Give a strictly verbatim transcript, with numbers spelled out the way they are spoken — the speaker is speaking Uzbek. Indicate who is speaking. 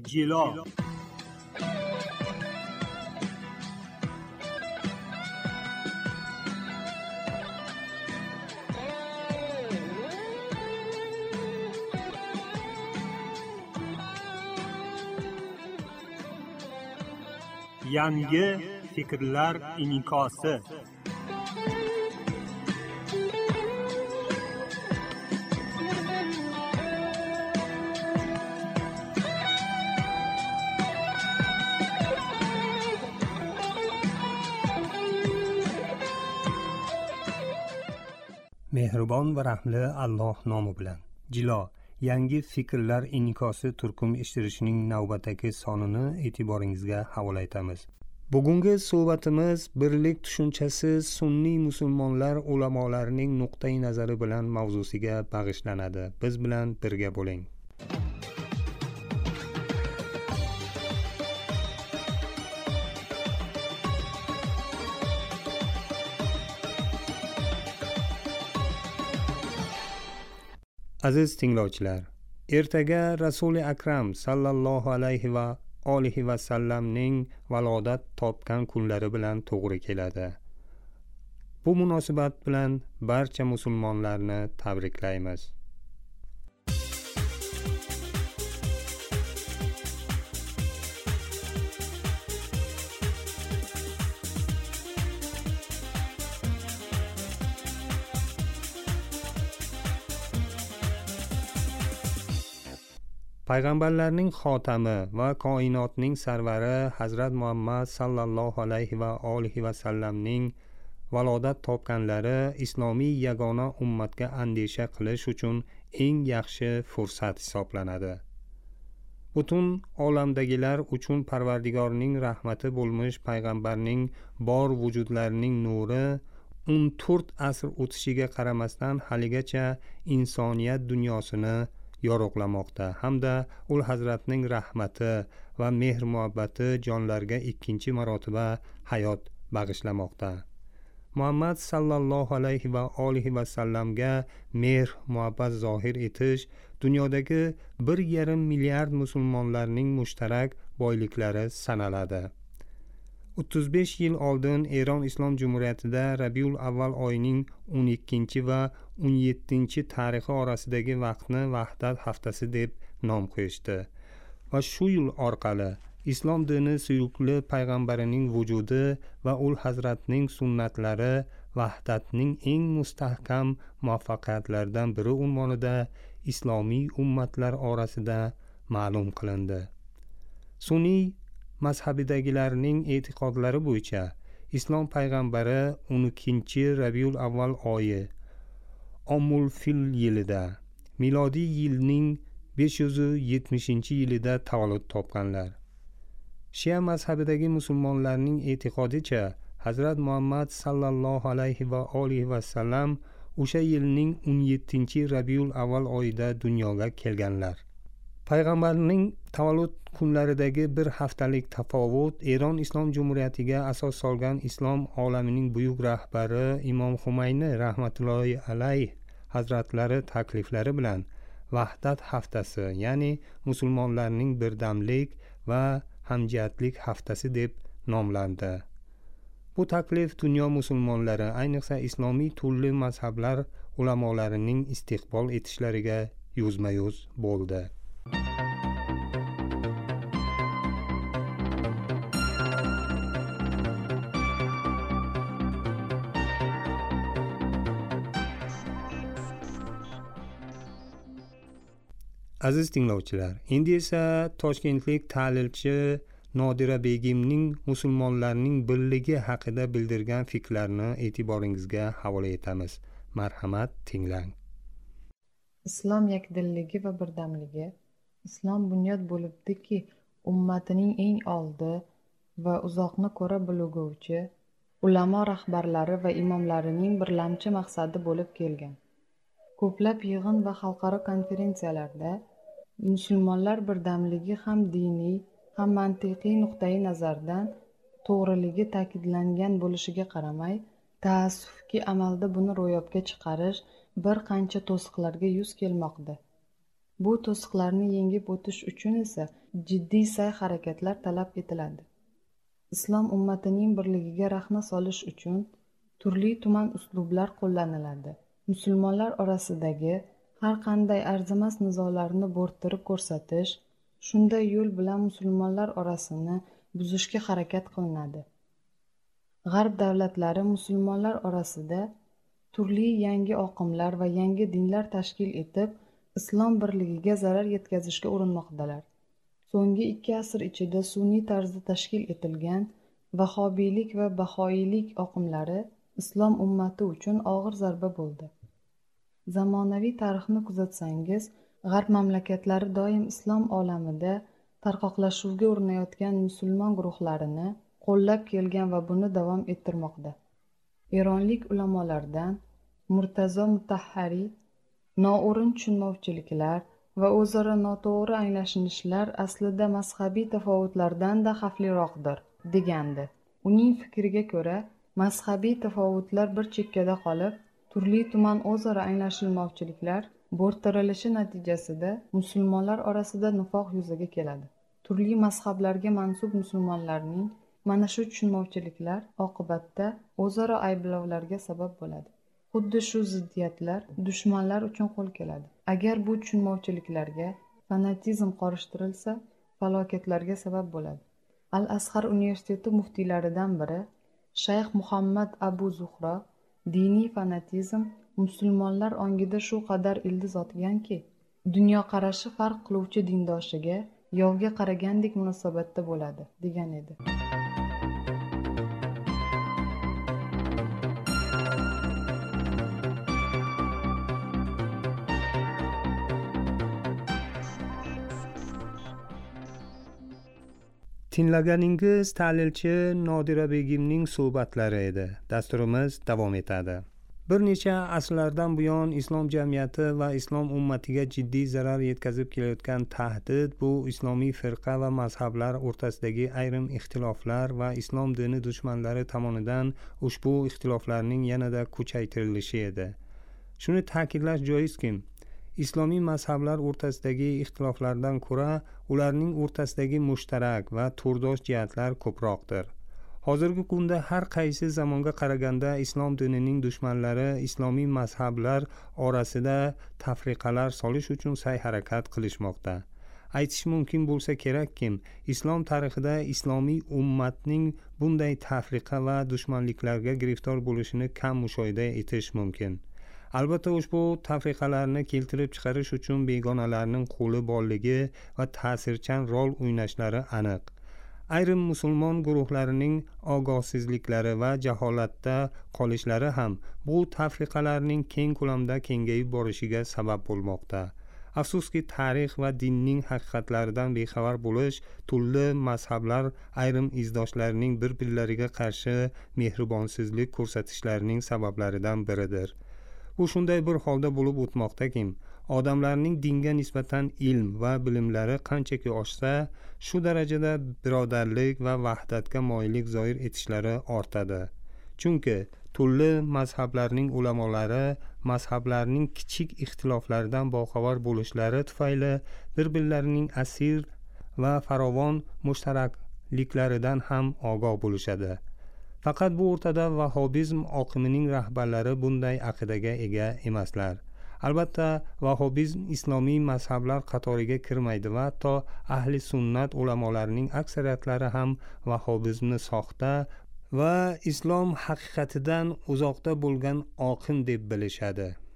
Speaker 1: jilo. Yangi fikrlar in'ikosi. Mehribon va rahmli Alloh nomi bilan. Jilo, yangi fikrlar in'ikosi turkum eshittirishning navbatdagi sonini e'tiboringizga havola etamiz. Bugungi suhbatimiz birlik tushunchasi sunniy musulmonlar ulamolarining nuqtai nazari bilan mavzusiga bag'ishlanadi. Biz bilan birga bo'ling. Aziz tinglovchilar, ertaga Rasuli Akram sallallohu alayhi va olihi va sallamning valodat topgan kunlari bilan to'g'ri keladi. Bu munosabat bilan barcha musulmonlarni tabriklaymiz. Payg'ambarlarning xotami va koinotning sarvari Hazrat Muhammad sallallohu alayhi va olihi va sallamning valodat topganlari islomiy yagona ummatga andisha qilish uchun eng yaxshi fursat hisoblanadi. Butun olamdagilar uchun Parvardigorning rahmati bo'lmish payg'ambarning bor vujudlarining nuri o'n to'rt asr o'tishiga qaramasdan haligacha insoniyat dunyosini yorug'lamoqda hamda ul hazratning rahmati va mehr muhabbati jonlarga ikkinchi marotaba hayot bag'ishlamoqda. Muhammad sallallohu alayhi va olihi va sallamga mehr muhabbat zohir etish dunyodagi bir yarim milliard musulmonlarning mushtarak boyliklari sanaladi. o'ttiz besh yil oldin Eron Islom Jumhuriyatida Rabiul Avval oyining o'n ikkinchi va o'n yettinchi tarixi orasidagi vaqtni Vahdat haftasi deb nom qo'yishdi. Va shu yo'l orqali Islom dini suyukli payg'ambarining vujudi va ul hazratning sunnatlari Vahdatning eng mustahkam muvaffaqiyatlaridan biri unvonida islomiy ummatlar orasida ma'lum qilindi. Sunniy mazhabidagilarning e'tiqodlari bo'yicha Islom payg'ambari o'n ikkinchi Rabiul Avval oyi Omul Fil yilida milodiy yilning besh yuz yetmishinchi yilida tavallud topganlar. Shia mazhabidagi musulmonlarning e'tiqodicha Hazrat Muhammad sallallohu alayhi va olihi va sallam o'sha yilning o'n yettinchi Rabiul Avval oyida dunyoga kelganlar. Payg'ambarning tavallud kunlaridagi bir haftalik tafovut Eron Islom Jumhuriyatiga asos solgan islom olamining buyuk rahbari Imom Xumayni rahmatullohi alayh hazratlari takliflari bilan Vahdat haftasi, ya'ni musulmonlarning birdamlik va hamjihatlik haftasi deb nomlandi. Bu taklif dunyo musulmonlari, ayniqsa islomiy turli mazhablar ulamolarining istiqbol etishlariga yuzma-yuz bo'ldi. Aziz tinglovchilar, endi esa toshkentlik tahlilchi Nodira Begimning musulmonlarning birligi haqida bildirgan fikrlarini e'tiboringizga havola etamiz. Marhamat, tinglang.
Speaker 2: Islom yakdilligi va birdamligi. Islom bunyod bo'libdiki, ummatining eng oldi va uzoqni ko'ra bilguvchi ulamo rahbarlari va imomlarining birlamchi maqsadi bo'lib kelgan. Ko'plab yig'in va xalqaro konferensiyalarda musulmonlar birdamligi ham diniy, ham mantiqiy nuqtai nazardan to'g'riligi ta'kidlangan bo'lishiga qaramay, taassufki amalda buni ro'yobga chiqarish bir qancha to'siqlarga yuz kelmoqda. Bu to'siqlarni yengib o'tish uchun esa jiddiy sa'y-harakatlar talab etiladi. Islom ummatining birligiga rahna solish uchun turli-tuman uslublar qo'llaniladi. Musulmonlar orasidagi har qanday arzimas nizolarni bo'rttirib ko'rsatish, shunday yo'l bilan musulmonlar orasini buzishga harakat qilinadi. G'arb davlatlari musulmonlar orasida turli yangi oqimlar va yangi dinlar tashkil etib, islom birligiga zarar yetkazishga urinmoqdalar. So'nggi ikki asr ichida sunniy tarzda tashkil etilgan vahobiylik va bahoiylik oqimlari islom ummati uchun og'ir zarba bo'ldi. Zamonaviy tarixni kuzatsangiz, g'arb mamlakatlari doim islom olamida tarqoqlashuvga urinayotgan musulmon guruhlarini qo'llab kelgan va buni davom ettirmoqda. Eronlik ulamolardan Murtazo Mutahhari noo'rin tushunmovchiliklar va o'zaro noto'g'ri anglashilishlar aslida mazhabiy tafovutlardan-da xavfliroqdir, degandi. Uning fikriga ko'ra, mazhabiy tafovutlar bir chekkada qolib, turli-tuman o'zaro anglashilmovchiliklar bo'rttirilishi natijasida musulmonlar orasida nifoq yuzaga keladi. Turli mazhablarga mansub musulmonlarning mana shu tushunmovchiliklar oqibatda o'zaro ayblovlarga sabab bo'ladi. Xuddi shu ziddiyatlar dushmanlar uchun qo'l keladi. Agar bu tushunmovchiliklarga fanatizm qorishtirilsa, falokatlarga sabab bo'ladi. Al-Azhar universiteti muftiylaridan biri Shayx Muhammad Abu Zuhro diniy fanatizm musulmonlar ongida shu qadar ildiz otganki, dunyoqarashi farq qiluvchi dindoshiga yovga qaragandek munosabatda bo'ladi, degan edi.
Speaker 1: Tinglaganingiz tahlilchi Nodira Begimning suhbatlari edi. Dasturimiz davom etadi. Bir necha asrlardan buyon islom jamiyati va islom ummatiga jiddiy zarar yetkazib kelayotgan tahdid bu islomiy firqa va mazhablar o'rtasidagi ayrim ixtiloflar va islom dini dushmanlari tomonidan ushbu ixtiloflarning yanada kuchaytirilishi edi. Shuni ta'kidlash joizki, islomiy mazhablar o'rtasidagi ixtiloflardan ko'ra ularning o'rtasidagi mushtarak va turdosh jihatlar ko'proqdir. Hozirgi kunda har qaysi zamonga qaraganda islom dinining dushmanlari islomiy mazhablar orasida tafriqalar solish uchun sa'y-harakat qilishmoqda. Aytish mumkin bo'lsa kerakki, islom tarixida islomiy ummatning bunday tafriqa va dushmanliklarga giriftor bo'lishini kam mushohada etish mumkin. Albatta ushbu tafriqalarni keltirib chiqarish uchun begonalarning qo'li borligi va ta'sirchan rol o'ynashlari aniq. Ayrim musulmon guruhlarining ogohsizliklari va jaholatda qolishlari ham bu tafriqalarning keng ko'lamda kengayib borishiga sabab bo'lmoqda. Afsuski tarix va dinning haqiqatlaridan bexabar bo'lish turli mazhablar ayrim izdoshlarining bir-birlariga qarshi mehribonsizlik ko'rsatishlarining sabablaridan biridir. Bu shunday bir holda bo'lib o'tmoqdaki, odamlarning dinga nisbatan ilm va bilimlari qanchaki oshsa, shu darajada birodarlik va vahdatga moyillik zohir etishlari ortadi. Chunki turli mazhablarning ulamolari mazhablarning kichik ixtiloflaridan boxabar bo'lishlari tufayli bir-birlarining asir va farovon mushtarakliklaridan ham ogoh bo'lishadi. Faqat bu o'rtada vahobizm oqimining rahbarlari bunday aqidaga ega emaslar. Albatta, vahobizm islomiy mazhablar qatoriga kirmaydi va hatto ahli sunnat ulamolarining aksariyatlari ham vahobizmni soxta va islom haqiqatidan uzoqda bo'lgan oqim deb bilishadi.